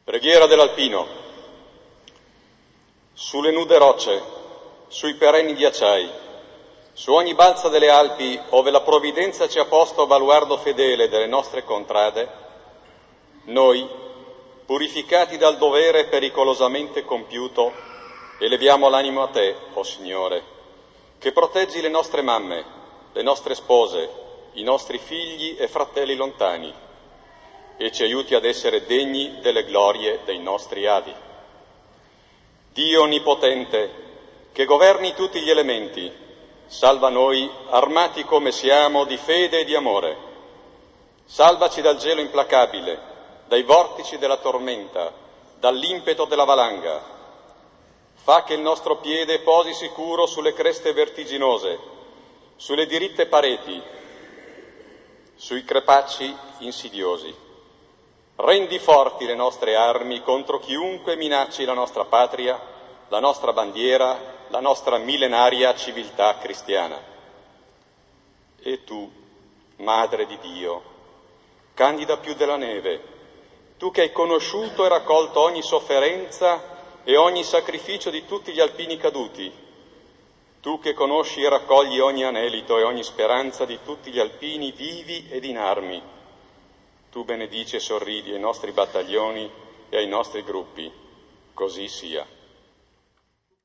Preghiera dell'Alpino. Sulle nude rocce, sui perenni ghiacciai, su ogni balza delle Alpi, ove la provvidenza ci ha posto baluardo fedele delle nostre contrade, noi, purificati dal dovere pericolosamente compiuto, eleviamo l'animo a te, o Signore, che proteggi le nostre mamme, le nostre spose, i nostri figli e fratelli lontani, e ci aiuti ad essere degni delle glorie dei nostri avi. Dio onnipotente, che governi tutti gli elementi, salva noi, armati come siamo, di fede e di amore. Salvaci dal gelo implacabile, dai vortici della tormenta, dall'impeto della valanga. Fa che il nostro piede posi sicuro sulle creste vertiginose, sulle diritte pareti, sui crepacci insidiosi. Rendi forti le nostre armi contro chiunque minacci la nostra patria, la nostra bandiera, la nostra millenaria civiltà cristiana. E tu, Madre di Dio, candida più della neve, tu che hai conosciuto e raccolto ogni sofferenza e ogni sacrificio di tutti gli alpini caduti, tu che conosci e raccogli ogni anelito e ogni speranza di tutti gli alpini vivi ed in armi, tu benedici e sorridi ai nostri battaglioni e ai nostri gruppi, così sia.